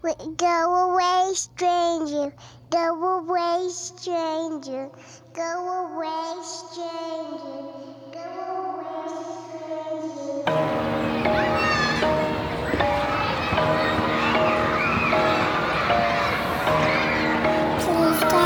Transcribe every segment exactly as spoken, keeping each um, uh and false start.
Wait, Go away, stranger. Go away, stranger. Go away, stranger. Go away, stranger. Please go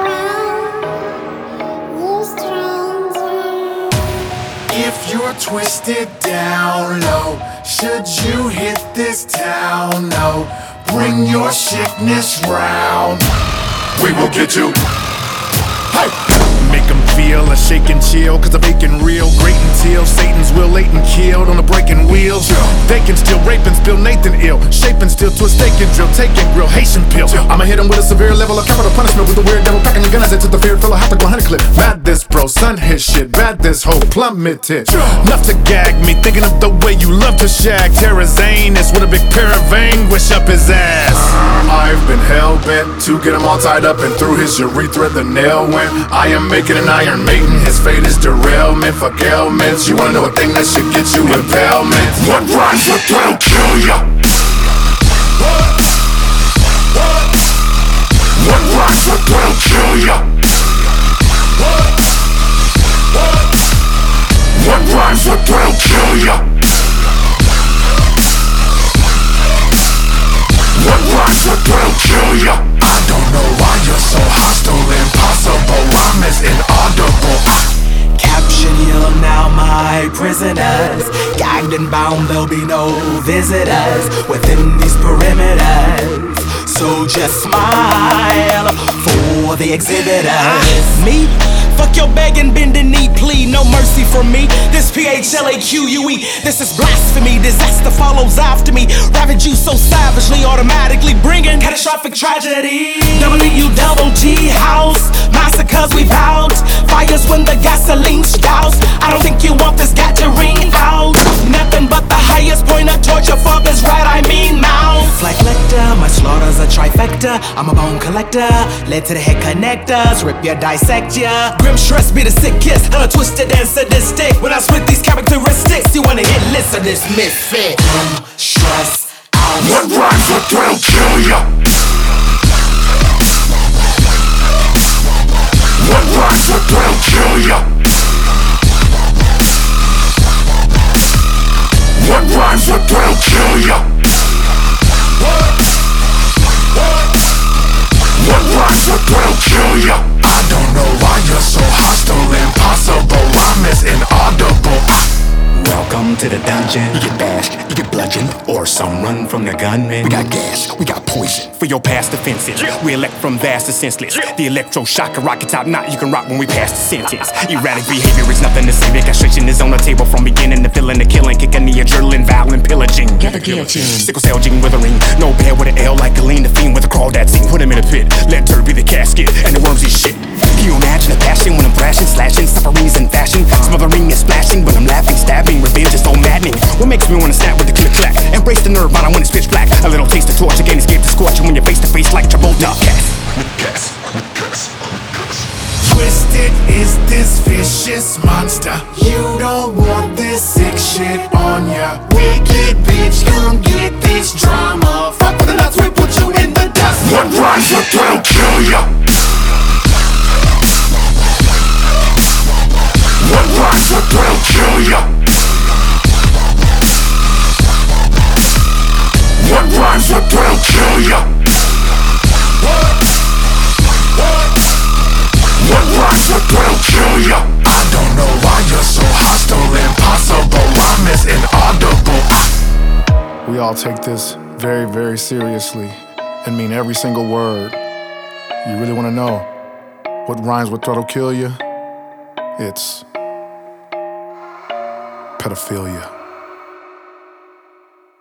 away, you stranger. If you're twisted down low, should you hit this town? No, bring your sickness round. We will get you. Hey! Make them feel a shake and chill, cause I'm making real great until Satan's will late and killed on the breaking wheels. They can still rape and spill Nathan ill, shape and still twist, take and drill, take and grill, Haitian pill. I'ma hit him with a severe level of capital punishment with the weird devil packing the gun as it took the feared fella, have to go hundred clip. Mad this bro, son his shit, bad this hoe plummeted. Enough to gag me, thinking of the way you love to shag. Terrazanus with a big pair of anguish up his ass. I've been hell-bent to get him all tied up and through his urethra the nail went. I am making an Iron Maiden, his fate is derailment. Fuck ailments, you wanna know a thing that should get you impalement. What rhymes with that'll kill ya? What rhymes with that'll kill ya? What rhymes with that'll kill ya? What rhymes with that'll kill ya? I don't know why you're so hostile, impossible. Rhyme is inaudible. Caption you now, my prisoners. Gagged and bound, there'll be no visitors within these perimeters. So just smile for the exhibitors. Me? Fuck your begging, bending knee plea, no mercy from me. This P H L A Q U E, this is blasphemy. Disaster follows after me, ravage you so savagely, automatically bringing catastrophic tragedy. W double G house, massacres we've out. Fires when the gasoline's doused. I don't think you want this gathering out. Nothing but the highest point of torture for this rat, I mean mouth. Like Lecter, my slaughter's a trifecta. I'm a bone collector, led to the head connectors. Rip ya, dissect ya. Grim stress be the sickest, and a twisted and sadistic. When I spit these characteristics, you wanna hit list of this misfit. Grim stress out. What rhymes with that'll kill ya? What rhymes with that'll kill ya? What rhymes with that'll kill ya? What rhymes with that'll kill ya? I don't know why you're so hostile, impossible. Rhyme is inaudible. Welcome to the dungeon. You get bashed, you get bludgeoned, or some run from the gunman. We got gas, we got poison for your past offenses. We elect from vast to senseless. The electroshocker rockets out, not you can rock when we pass the sentence. Erratic behavior is nothing to see. The castration is on the table from beginning to filling the killing, kicking the adrenaline, violent pillaging. Get the guillotine. Sickle cell gene withering. No bear with an L like Galeen, the fiend with a crawdad scene. Put him in a pit, let dirt be the casket, and the worms eat shit. Can you imagine the passion when I'm thrashing, slashing, suffering's in fashion, smothering and splashing, but I'm laughing, stabbing, revenge is so maddening. What makes me wanna snap with the click clack? Embrace the nerve bottom when it's pitch black. A little taste of torch again, escape the scorch when you're face to face like Travolta. Gas, gas, gas. Twisted is this vicious monster. You don't want this sick shit on ya. Wicked bitch, come get this drama. Fuck with the nuts, we put you in the dust. What rhymes with that'll kill ya? What rhymes with that'll kill ya? What rhymes with that'll kill ya? What rhymes with that'll kill ya? I don't know why you're so hostile, impossible. Rhyme is inaudible. We all take this very, very seriously and mean every single word. You really wanna know what rhymes with that'll kill ya? It's pedophilia.